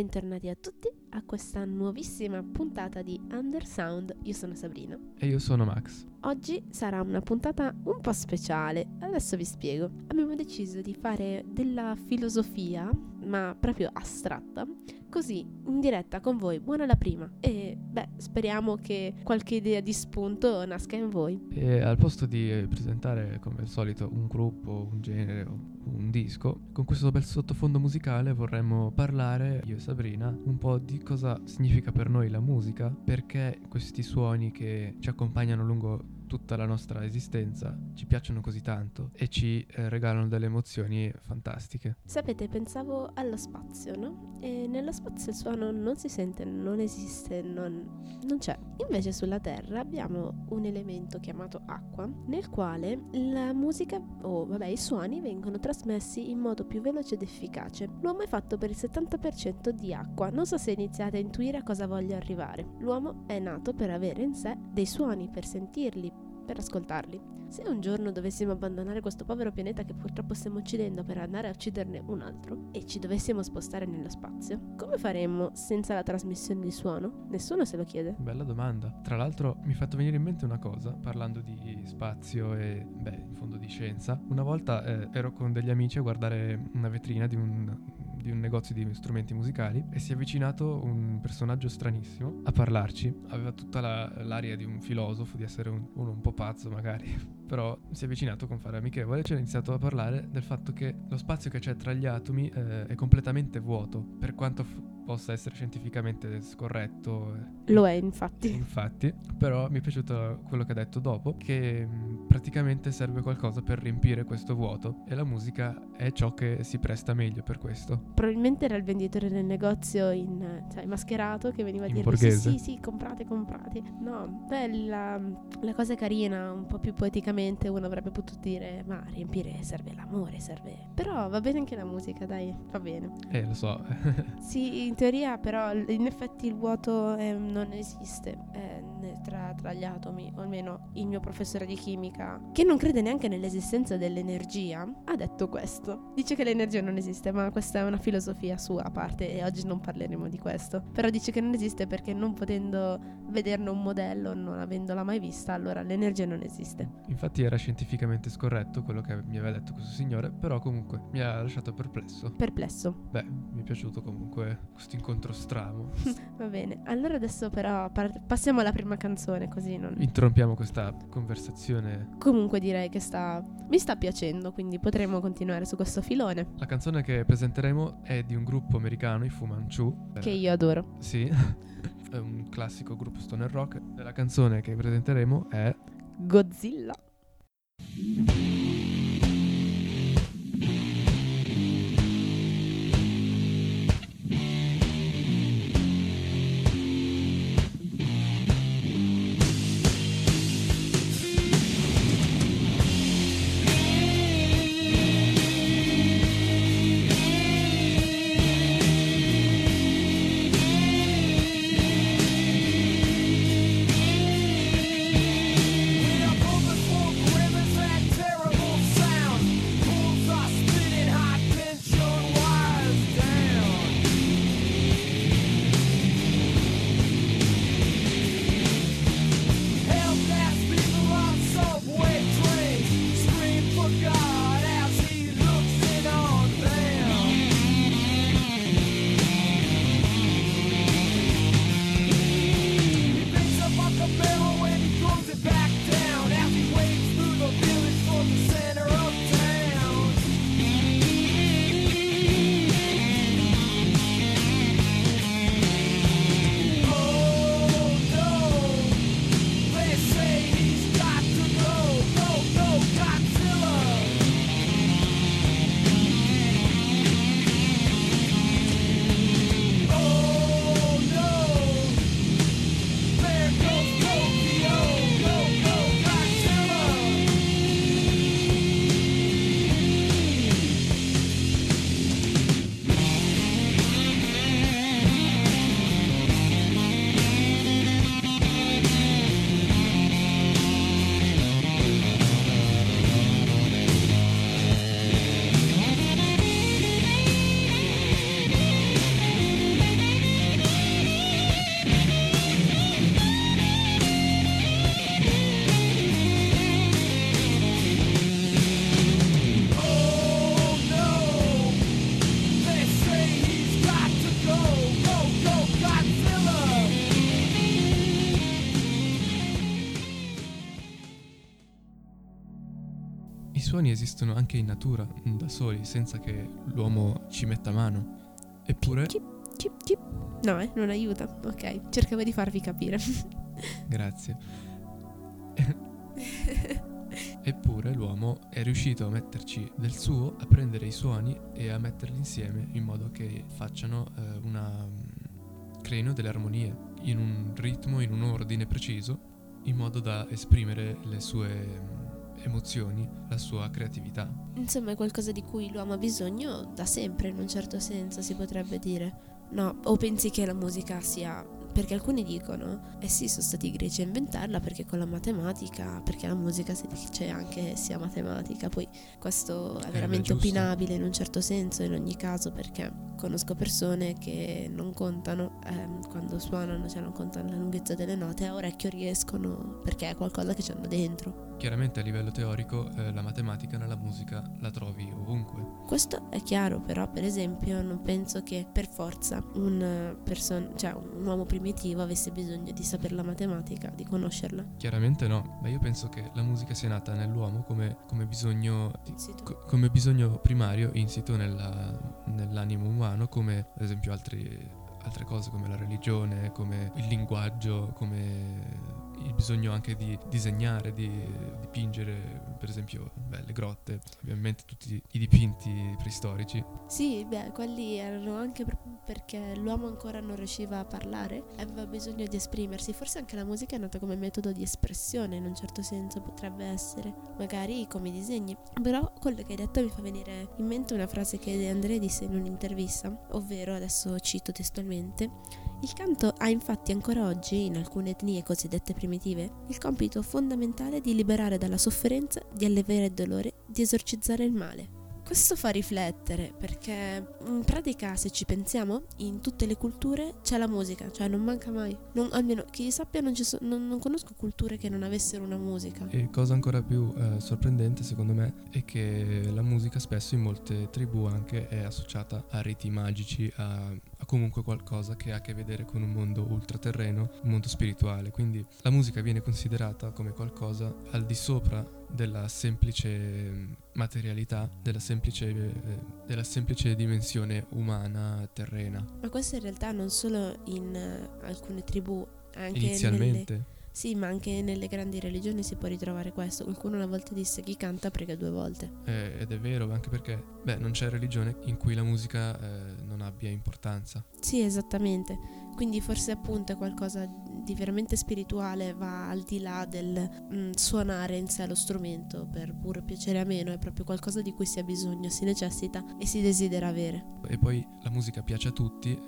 bentornati a tutti a questa nuovissima puntata di Undersound. Io sono Sabrina. E io sono Max. Oggi sarà una puntata un po' speciale, adesso vi spiego. Abbiamo deciso di fare della filosofia, ma proprio astratta, così in diretta con voi. Buona la prima e speriamo che qualche idea di spunto nasca in voi. E al posto di presentare come al solito un gruppo, un genere o un disco, con questo bel sottofondo musicale vorremmo parlare, io e Sabrina, un po' di cosa significa per noi la musica, perché questi suoni che ci accompagnano lungo tutta la nostra esistenza ci piacciono così tanto e ci regalano delle emozioni fantastiche. Sapete, pensavo allo spazio, no? E nello spazio il suono non si sente, non esiste, non c'è. Invece sulla Terra abbiamo un elemento chiamato acqua, nel quale la musica, i suoni vengono trasmessi in modo più veloce ed efficace. L'uomo è fatto per il 70% di acqua. Non so se iniziate a intuire a cosa voglio arrivare. L'uomo è nato per avere in sé dei suoni, per sentirli, per ascoltarli. Se un giorno dovessimo abbandonare questo povero pianeta che purtroppo stiamo uccidendo per andare a ucciderne un altro e ci dovessimo spostare nello spazio, come faremmo senza la trasmissione di suono? Nessuno se lo chiede. Bella domanda. Tra l'altro mi è fatto venire in mente una cosa, parlando di spazio e in fondo di scienza. Una volta ero con degli amici a guardare una vetrina di un negozio di strumenti musicali e si è avvicinato un personaggio stranissimo a parlarci. Aveva tutta l'aria di un filosofo, di essere uno un po' pazzo magari, però si è avvicinato con fare amichevole e ci ha iniziato a parlare del fatto che lo spazio che c'è tra gli atomi è completamente vuoto, per quanto possa essere scientificamente scorretto. Lo è infatti. Infatti, però mi è piaciuto quello che ha detto dopo, che praticamente serve qualcosa per riempire questo vuoto e la musica è ciò che si presta meglio per questo. Probabilmente era il venditore del negozio mascherato che veniva a dire sì, comprate. No, la cosa carina, un po' più poeticamente uno avrebbe potuto dire ma riempire serve l'amore, serve. Però va bene anche la musica, dai, va bene. Lo so. Sì, in teoria però in effetti il vuoto non esiste tra gli atomi, o almeno il mio professore di chimica, che non crede neanche nell'esistenza dell'energia, ha detto questo. Dice che l'energia non esiste, ma questa è una filosofia sua a parte e oggi non parleremo di questo. Però dice che non esiste perché non potendo vederne un modello, non avendola mai vista, allora l'energia non esiste. Infatti era scientificamente scorretto quello che mi aveva detto questo signore, però comunque mi ha lasciato perplesso. Mi è piaciuto comunque questo incontro strano. Va bene, allora adesso però passiamo alla prima canzone, così non interrompiamo questa conversazione. Comunque direi che mi sta piacendo, quindi potremo continuare su questo filone. La canzone che presenteremo è di un gruppo americano, i Fu Manchu, che io adoro. Sì, è un classico gruppo stoner rock. La canzone che presenteremo è Godzilla. Terror I suoni esistono anche in natura, da soli, senza che l'uomo ci metta mano. Eppure... Cip. No, non aiuta. Ok, cercavo di farvi capire. Grazie. Eppure l'uomo è riuscito a metterci del suo, a prendere i suoni e a metterli insieme in modo che facciano creino delle armonie in un ritmo, in un ordine preciso, in modo da esprimere le sue emozioni, la sua creatività. Insomma, è qualcosa di cui l'uomo ha bisogno da sempre, in un certo senso, si potrebbe dire. No, o pensi che la musica sia... Perché alcuni dicono, sì, sono stati i greci a inventarla perché con la matematica, perché la musica si dice anche sia matematica. Poi questo è veramente opinabile in un certo senso, in ogni caso, perché conosco persone che non contano quando suonano, cioè non contano la lunghezza delle note, a orecchio riescono perché è qualcosa che c'hanno dentro. Chiaramente a livello teorico la matematica nella musica la trovi ovunque. Questo è chiaro, però per esempio non penso che per forza un uomo primitivo avesse bisogno di sapere la matematica, di conoscerla. Chiaramente no, ma io penso che la musica sia nata nell'uomo come bisogno come bisogno primario insito nell'animo umano, come ad esempio altre cose come la religione, come il linguaggio, come il bisogno anche di disegnare, di dipingere, per esempio le grotte, ovviamente tutti i dipinti preistorici. Sì, quelli erano anche proprio perché l'uomo ancora non riusciva a parlare, aveva bisogno di esprimersi. Forse anche la musica è nata come metodo di espressione, in un certo senso potrebbe essere, magari come i disegni. Però quello che hai detto mi fa venire in mente una frase che De André disse in un'intervista, ovvero, adesso cito testualmente: il canto ha infatti ancora oggi, in alcune etnie cosiddette primitive, il compito fondamentale di liberare dalla sofferenza, di alleviare il dolore, di esorcizzare il male. Questo fa riflettere, perché in pratica, se ci pensiamo, in tutte le culture c'è la musica, cioè non manca mai. Almeno chi sappia non conosco culture che non avessero una musica. E cosa ancora più sorprendente secondo me è che la musica spesso in molte tribù anche è associata a riti magici, a comunque qualcosa che ha a che vedere con un mondo ultraterreno, un mondo spirituale. Quindi la musica viene considerata come qualcosa al di sopra della semplice materialità, della semplice dimensione umana, terrena. Ma questo in realtà non solo in alcune tribù, anche inizialmente. Sì, ma anche nelle grandi religioni si può ritrovare questo. Qualcuno una volta disse: chi canta prega 2 volte. Ed è vero, anche perché non c'è religione in cui la musica non abbia importanza. Sì, esattamente. Quindi forse appunto è qualcosa di veramente spirituale, va al di là del suonare in sé lo strumento per puro piacere ameno, è proprio qualcosa di cui si ha bisogno, si necessita e si desidera avere. E poi la musica piace a tutti,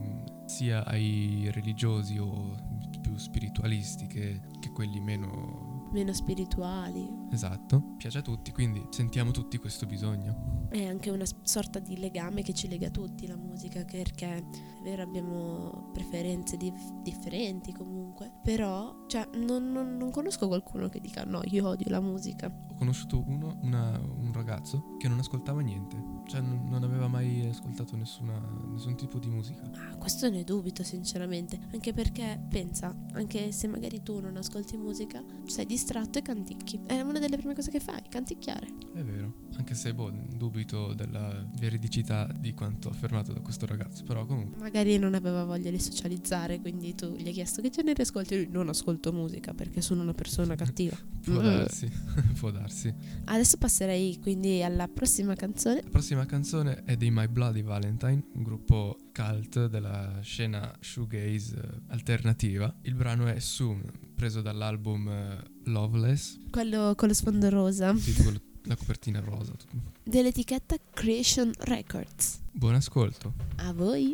sia ai religiosi o più spiritualisti che quelli meno spirituali. Esatto, piace a tutti, quindi sentiamo tutti questo bisogno. È anche una sorta di legame che ci lega tutti, la musica, perché è vero, abbiamo preferenze differenti comunque, però non conosco qualcuno che dica no, io odio la musica. Ho conosciuto un ragazzo che non ascoltava niente, cioè non aveva mai ascoltato nessun tipo di musica. Questo ne dubito sinceramente, anche perché pensa, anche se magari tu non ascolti musica, sei distratto e canticchi. È una delle prime cose che fai, canticchiare. È vero, anche se dubito della veridicità di quanto affermato da questo ragazzo, però comunque. Magari non aveva voglia di socializzare, quindi tu gli hai chiesto che genere ascolti, lui: non ascolto musica perché sono una persona cattiva. Può darsi, può darsi. Adesso passerei quindi alla prossima canzone. La prossima canzone è dei My Bloody Valentine, un gruppo cult della scena shoegaze alternativa. Il brano è Soon, preso dall'album Loveless. Quello con lo sfondo rosa. Sì, la copertina rosa. Dell'etichetta Creation Records. Buon ascolto. A voi.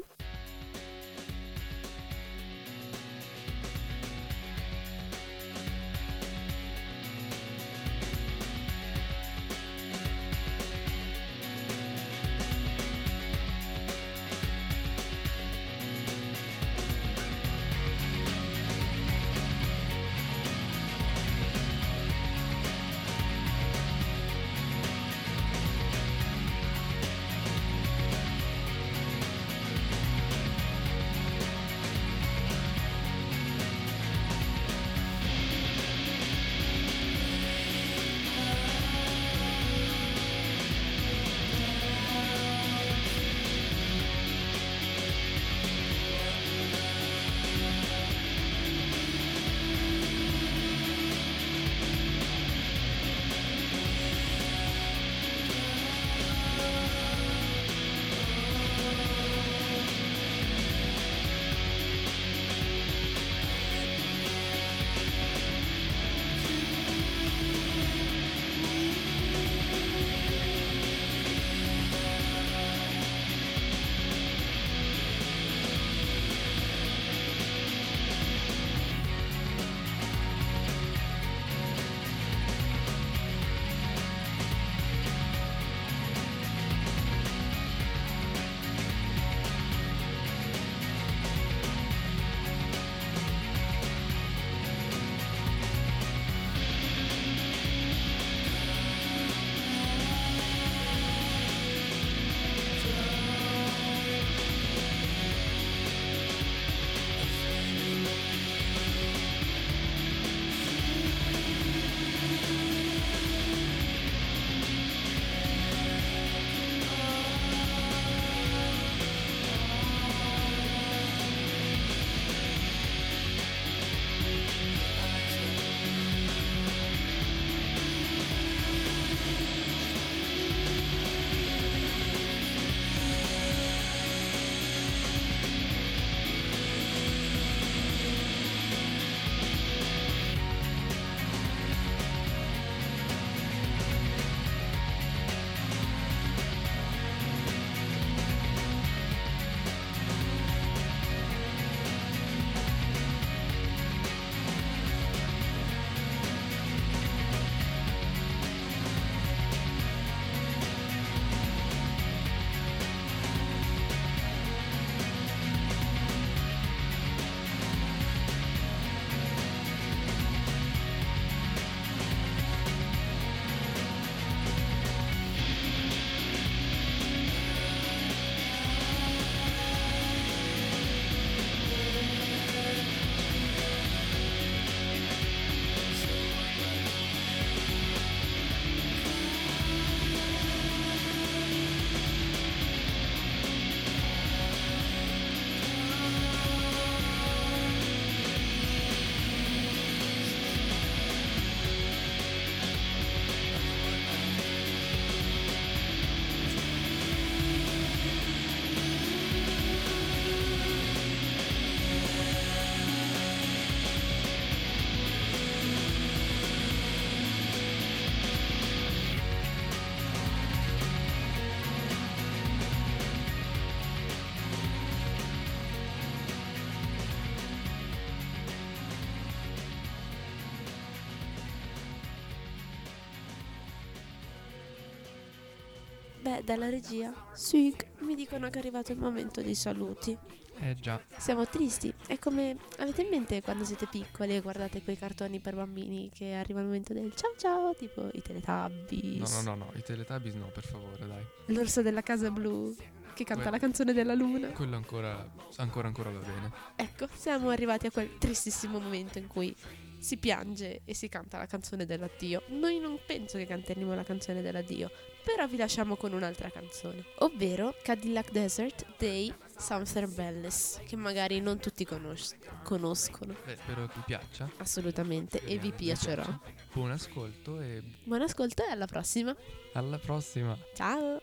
Beh, dalla regia, Sig, mi dicono che è arrivato il momento dei saluti. Già. Siamo tristi. È come, avete in mente quando siete piccoli e guardate quei cartoni per bambini che arriva il momento del ciao ciao, tipo i Teletubbies. No, i Teletubbies no, per favore, dai. L'orso della casa blu che canta la canzone della luna. Quello ancora va bene. Ecco, siamo arrivati a quel tristissimo momento in cui si piange e si canta la canzone dell'addio. Noi non penso che canteremo la canzone dell'addio, però vi lasciamo con un'altra canzone, ovvero Cadillac Desert dei Summer Belles, che magari non tutti conoscono. Beh, spero che vi piaccia. Assolutamente, e vi piacerà. Buon ascolto e alla prossima. Alla prossima. Ciao.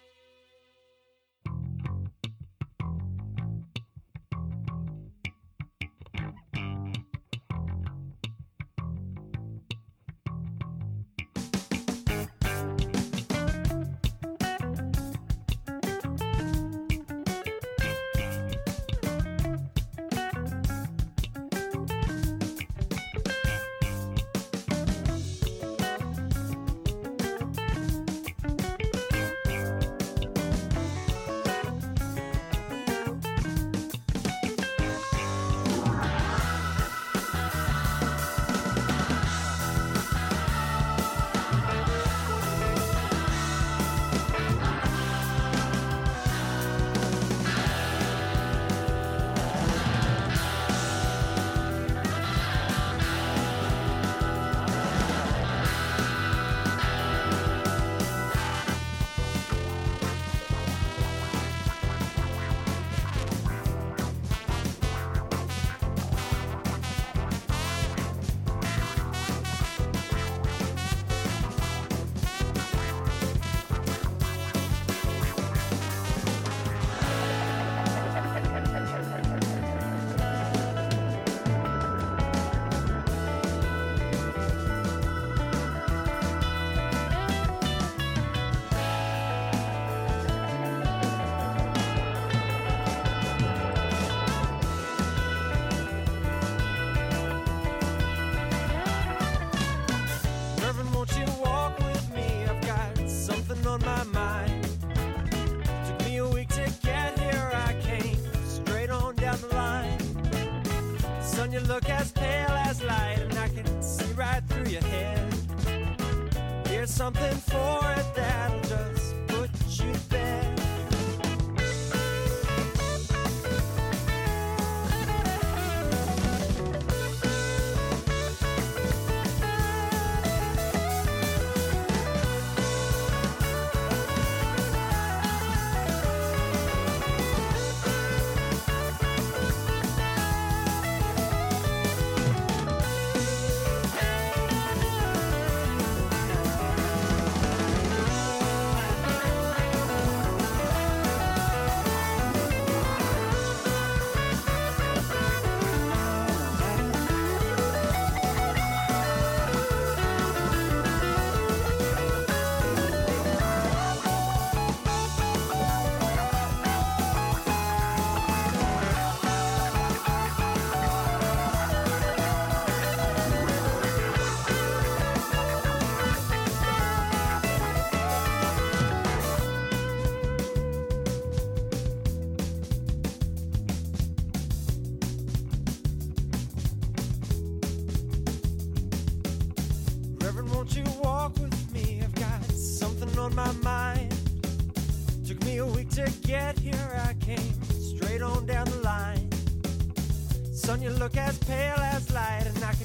You look as pale as light, and I can see right through your head. Here's something for it that'll just put you to bed. Won't you walk with me? I've got something on my mind. Took me a week to get here. I came straight on down the line. Son, you look as pale as light, and I can